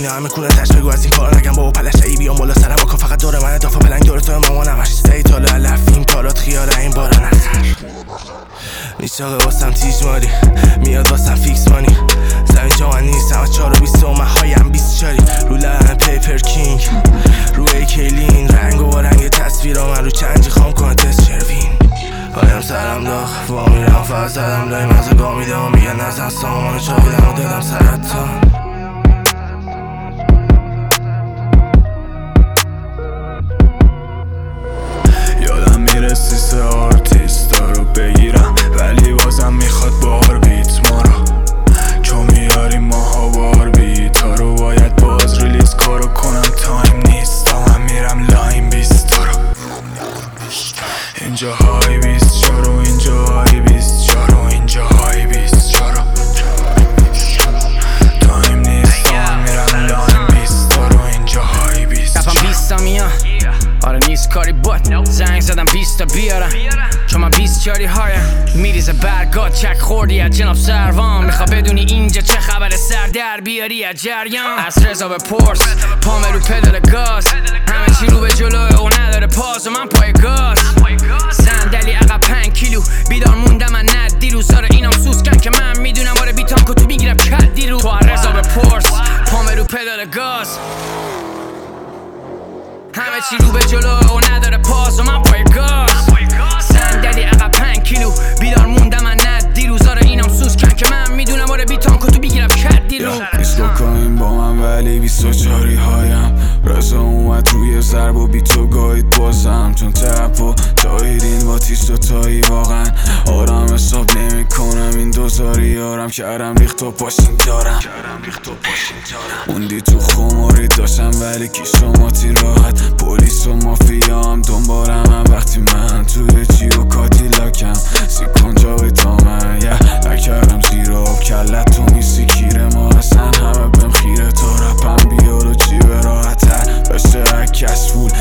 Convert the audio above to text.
اینا همه کونه تش بگو از این کار نگم بابا پلش ای بیام بالا سرم آکن فقط دور من دافا پلنگ دور تو مامانم هش ایتال علف این کارات خیاره این بارا نخر میچاقه واسم تیج ماری میاد واسم فیکس مانی زمین جا من نیست همه 4 و 20 و هایم 24 رو لحن پیپر کینگ رو ایکیلین رنگ و رنگ تصویرها من رو چنجی خام کنه تست چروین هایم سرم داغ وا میرم فقط زدم لای مغز گاه میدم و میگن نزن سامان چاویدم و دادم سرطان یادم میرسی سه آرتیستا رو بگیرم ولی بازم میخواد بار بیت ما رو چون میاری ماها بار بیت ها رو باید باز ریلیز کارو کنم تایم نیست من میرم لاین 20 رو اینجا های 24 و اینجا های 24 و اینجا های 24 تایم نیست من میرم لاین 20 رو اینجا های 24 20 میان آره نیست کاری بود زنگ زدم 20 تا بیارم چون من 20 یاری هایم میریزه برگات چک خوردی از جناب سروان میخوا بدونی اینجا چه خبر سر در بیاری از جریان از رضا به پرس پامه رو پدال گاز همه چی رو به جلوه و نداره پاس و من پای گاز صندلی عقب 5 کیلو بیدار موندم من نه دیروز آره اینم سوسکن که من میدونم آره بیتام که تو میگیرم کدی رو تو از رضا به پرس پامه رو پدال گاز همه چی رو به جلو و نداره پاس و من پای گاز صندلی عقب 5 کیلو بیدار موندم من نه دیروز آره اینم سوسکن که من میدونم آره بیتام که تو بگیرم کدی رو دیسکوکاین با من ولی 24 هایم رزا اومد روی ضرب و بیتو گاید بازم چون تپ و دایرین با تیست و تایی واقعا آرام حساب نمی کنم این دوزاری یارم کردم ریخت و پاشین دارم موندی تو خماری داشتم ولی کیسوماتی راحت پلیس و مافیا هم دنبالم هم وقتی من توی جیو کادیلاکم سیکن جاوی تا من نکردم زیر آب کلت تو نیستی کیره ما اصلا همه بهم خیره تا رپم بیار و جیب راحتر داشته کس فول